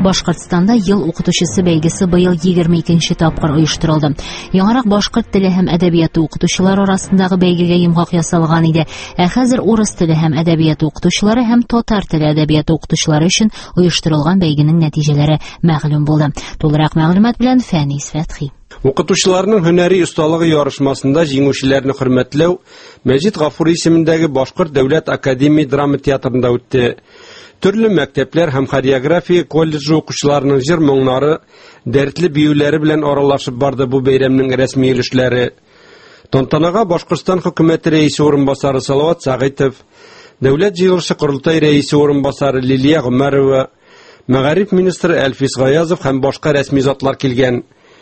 Башкортстанда ел укытучысы бәйгесе быел 22-нче тапкыр оештырылды. Яңарак башкорт теле һәм әдәбияты укытучылары арасындагы бәйгегә йомгак ясалган иде. Хәзер урыс теле һәм әдәбияты укытучылары һәм татар теле әдәбияты укытучылары өчен оештырылган бәйгенең нәтиҗәләре мәгълүм булды. Тулырак мәгълүмат белән Фәнис Фәтхи. Укытучыларның һөнәри осталыгы ярышмасында җиңүчеләрне хөрмәтләү Мәҗит Гафури исемендәге Башкорт дәүләт академия драма театрында үтте. Төрле мәктәпләр һәм хореография колледжы укучыларының җыр моңнары, дәртле биюләре белән аралашып барды бу бәйрәмнең рәсми өлешләре. Тантанага Башкортстан хөкүмәте рәисе урынбасары Салават Сагыйтов, дәүләт җыелышы курултай рәисе урынбасары Лилия Гомәрова, мәгариф министры Әлфис Гаязов һәм башка рәсми затлар килгән.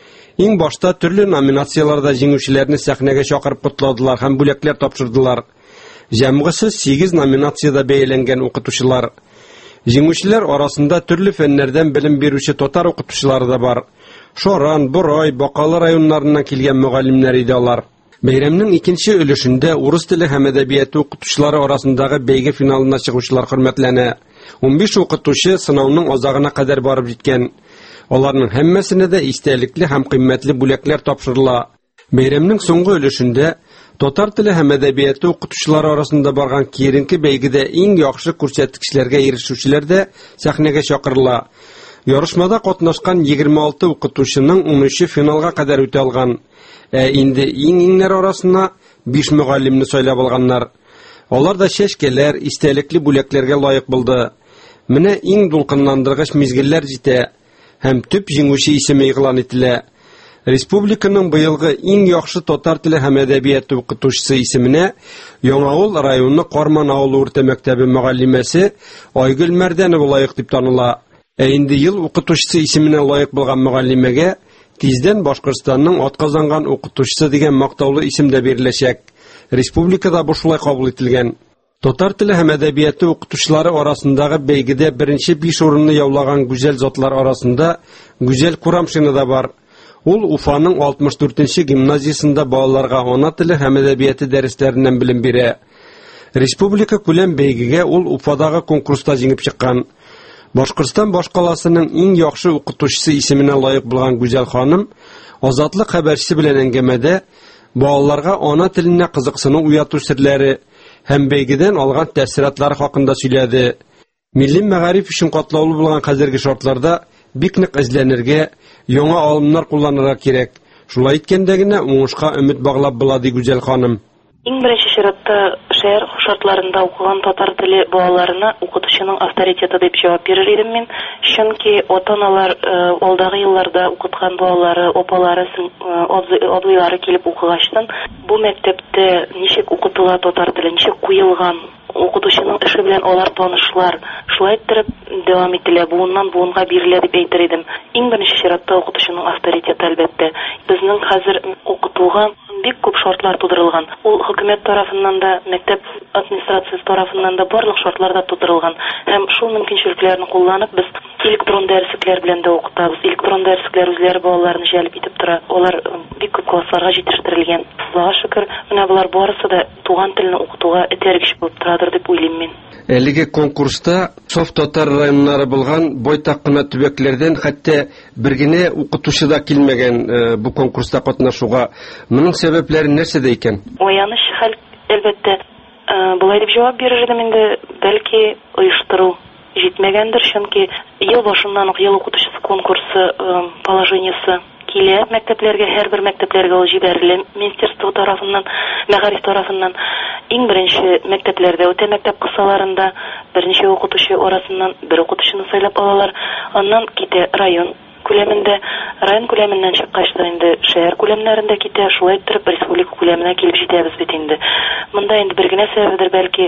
Иң башта төрле номинацияларда җиңүчеләрне сәхнәгә чакырып кутладылар һәм бүләкләр тапшырдылар. Җәмгысе 8 номинациядә бәяләнгән укытучылар. Җиңүчеләр арасында төрле фәннәрдән белем бирүче татар укытучылары да бар. Шоран, Борай, Бакалы районнарыннан килгән мөгаллимнәр иде алар. Бәйрәмнең икенче өлешендә урыс теле һәм әдәбияты укытучылары арасындагы бәйге финалына чыгучылар хөрмәтләнә. 15 укытучы сынауның азагына кадәр барып җиткән. Аларның һәммәсенә дә истәлекле һәм кыйммәтле бүләкләр тапшырыла. Бәйрәмнең соңгы өлешендә татар теле һәм әдәбияты укытучылары арасында барган киеренке бәйгедә иң яхшы күрсәткечләргә ирешүчеләр дә сәхнәгә чакырыла. Ярышмада катнашкан 26 укытучының 13-е финалга кадәр үтә алган. Инде иң-иңнәр арасына 5 мөгаллимне сайлап алганнар. Алар да чәчкәләр, истәлекле бүләкләргә лаек булды. Менә иң дулкынландыргыч мизгелләр җитә һәм төп җиңүче исеме игълан ителә. Республиканың быелгы иң яхшы татар теле һәм әдәбияты укытучысы исеменә Яңавыл районы Карман авылы урта мәктәбе мөгаллимәсе Айгөл Мәрдәнова лаек дип таныла. Инде ел укытучысы исеменә лаек булган мөгаллимәгә тиздән Башкортстанның атказанган укытучысы дигән мактаулы исем дә биреләчәк. Республикада бу шулай кабул ителгән. Татар теле һәм әдәбияты укытучылары арасындагы бәйгедә беренче 5 урынны яулаган гүзәл затлар арасында Гүзәл Курамшина да бар. Ул Уфаның 64-нче гимназиясендә балаларга ана теле һәм әдәбияты дәресләреннән белем бирә. Республика күләм бәйгегә ул Уфадагы конкурста җиңеп чыккан. Башкортстан башкаласының иң яхшы укытучысы исеменә лаек булган Гүзәл ханым Азатлык хәбәрчесе белән әңгәмәдә балаларга ана теленә кызыксыну уяту серләре һәм бәйгедән алган тәэсиратлары хакында сөйләде. Милли мәгариф өчен катлаулы булган хәзерге шартларда бик нык эзләнергә, яңа алымнар кулланырга кирәк. Шулай иткәндә генә уңышка өмет баглап була ди Гүзәл ханым. Иң беренче чиратта шәһәр шартларында укыган татар теле балаларына укытучының авторитеты дип җавап бирер идем мин. Чөнки ата-аналар алдагы елларда укыткан балалары, опалары, абыйлары килеп укыгачтан бу мәктәптә ничек укытыла татар теле, ничек куелган, укытучының эше белән алар танышлар. Шулай итеп дәвам ителә, буыннан буынга бирелә дип әйтер идем. Иң беренче чиратта укытучының авторитеты әлбәттә. Безнең хәзер укытуга бик күп шартлар тудырылган. Ул хөкүмәт тарафыннан да, мәктәп администрациясе тарафыннан да барлык шартлар да тудырылган. Һәм шул мөмкинчелекләрне кулланып без электрон дәресләр белән дә укытабыз. Электрон дәресләр үзләре балаларны җәлеп итеп тора. Алар бик күп классларга җитештерелгән. Аллага шөкер, менә булар барысы да туган телне укытуга этәргеч булып торадыр дип уйлыйм мин. Әлеге конкурста софт татар районнары булган байтак кына төбәкләрдән хәтта бер генә укытучы да килмәгән бу конкурста катнашуга. Моның сәбәпләре нәрсәдә икән? Уяныш хәл әлбәттә булай дип җавап бирер идем инде, бәлки оештыру җитмәгәндер, чөнки ел башыннан ук ел укытучысы конкурсы положениесе килә мәктәпләргә, һәрбер мәктәпләргә ул җибәрелә министерство тарафыннан, мәгариф тарафыннан. Иң беренче мәктәпләрдә, үтә мәктәп кысаларында берничә укытучы арасыннан бер укытучыны сайлап алалар. Аннан китә район күләмендә, район күләменнән чыккач та инде шәһәр күләмнәрендә китә, шулай итеп республика күләменә килеп җитәбез бит инде. Монда инде бер генә сәбәбедер, бәлки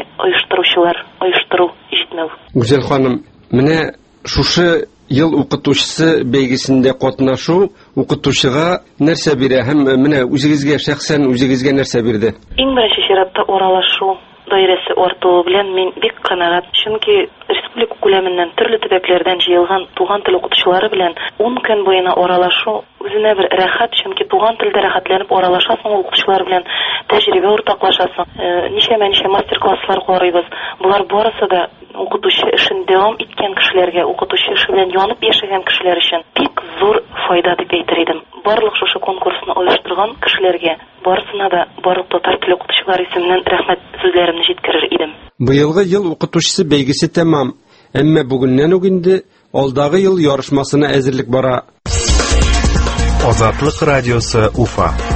оештыру җитмәү. Гүзәл ханым, менә шушы ел укытучысы бәйгесендә катнашу укытучыга нәрсә бирә һәм менә үзегезгә шәхсән үзегезгә нәрсә бирде? Иң беренче чиратта аралашу, даирәсе артуы белән мин бик канәгать, чөнки республика күләменнән төрле төбәкләрдән җыелган туган тел укытучылары белән 10 көн буена аралашу үзенә бер рәхәт, чөнки туган телдә рәхәтләнеп аралашасың укытучылар белән, тәҗрибә уртаклашасың. Ничә мастер-класслар карыйбыз. Булар барысы да укытучы эшен дәвам иткән кешеләргә, укытучы эше белән янып яшәгән кешеләр өчен бик зур файда дип әйтер идем. Барлык шушы конкурсны оештырган кешеләргә барысына да барлык татар теле укытучылар исеменнән рәхмәт сүзләремне җиткерер идем. Быелгы ел укытучысы бәйгесе тәмам, әмма бүгеннән үк инде алдагы ел ярышмасына әзерлек бара. Азатлык радиосы Уфа.